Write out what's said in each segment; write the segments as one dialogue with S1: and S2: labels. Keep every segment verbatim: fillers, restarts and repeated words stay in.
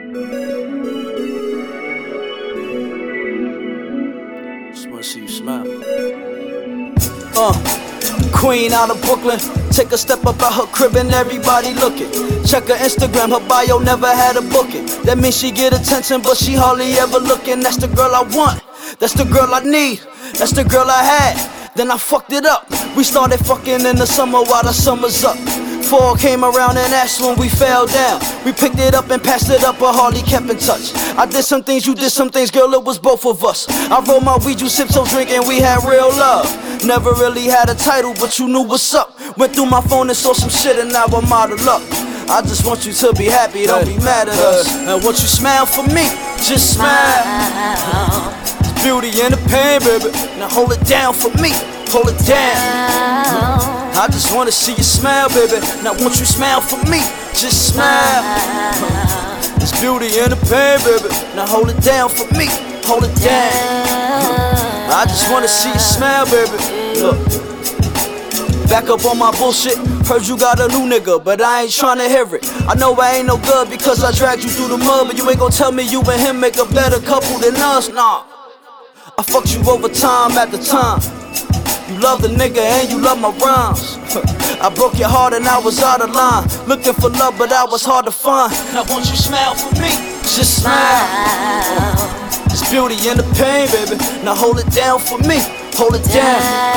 S1: Just wanna see you smile. Uh, Queen out of Brooklyn. Take a step up out her crib and everybody looking. Check her Instagram, her bio never had a booking. That means she get attention, but she hardly ever looking. That's the girl I want, that's the girl I need, that's the girl I had. Then I fucked it up. We started fucking in the summer while the summer's up. Fall came around and that's when we fell down. We picked it up and passed it up, but hardly kept in touch. I did some things, you did some things, girl, it was both of us. I rolled my weed, you sipped some drink, and we had real love. Never really had a title, but you knew what's up. Went through my phone and saw some shit, and now I'm out of luck. I just want you to be happy, don't be mad at us. And once you smile for me, just smile. It's beauty in the pain, baby. Now hold it down for me, hold it down. I just wanna see you smile, baby. Now won't you smile for me? Just smile. There's beauty in the pain, baby. Now hold it down for me, hold it down. I just wanna see you smile, baby. Look, back up on my bullshit. Heard you got a new nigga, but I ain't tryna hear it. I know I ain't no good because I dragged you through the mud, but you ain't gon' tell me you and him make a better couple than us, nah. I fucked you over time at the time. You love the nigga and you love my rhymes. I broke your heart and I was out of line. Looking for love but I was hard to find. Now won't you smile for me? Just smile. There's beauty in the pain, baby. Now hold it down for me, hold it down.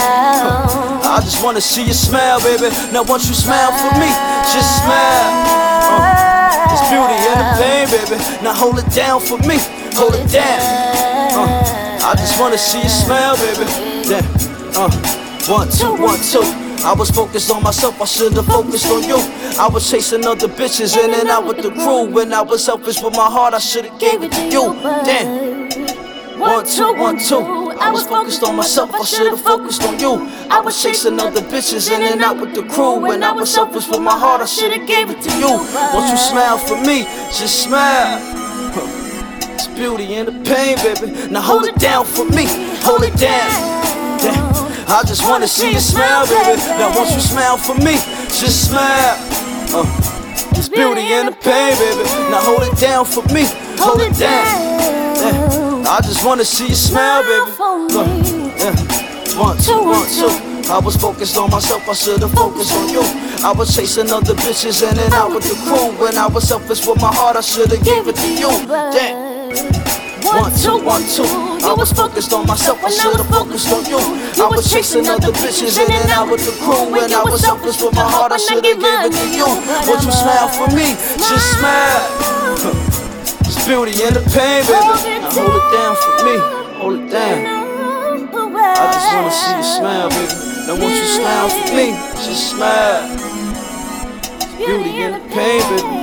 S1: I just wanna see you smile, baby. Now won't you smile for me? Just smile. uh, There's beauty in the pain, baby. Now hold it down for me, hold it down. uh, I just wanna see you smile, baby. Damn. Uh, one, two, one, two. I was focused on myself, I should've focused on you. I was chasing other bitches in and out with the crew. When I was selfish with my heart, I should've gave it to you. Damn. One, two, one, two. I was focused on myself, I should've focused on you. I was chasing other bitches in and out with the crew. When I was selfish with my heart, I should've gave it to you. Won't you smile for me? Just smile. It's beauty in the pain, baby. Now hold it down for me, hold it down. Damn. I just wanna see you smile, baby. Now won't you smile for me? Just smile. uh, It's beauty in the pain, baby. Now hold it down for me, hold it down. Damn. I just wanna see you smile, baby. uh, yeah. One, two, one, two. I was focused on myself, I should've focused on you. I was chasing other bitches in and out with the crew. When I was selfish with my heart, I should've gave it to you. Damn. One, two, one, two. I was focused on myself, I should've focused on you. I was chasing other bitches in and out with the crew. When I was selfish with my heart, I should've gave it to you. Won't you smile for me? Just smile. It's beauty in the pain, baby. Now hold it down for me, hold it down. I just wanna see you smile, baby. Now won't you smile for me? Just smile. It's beauty in the pain, baby.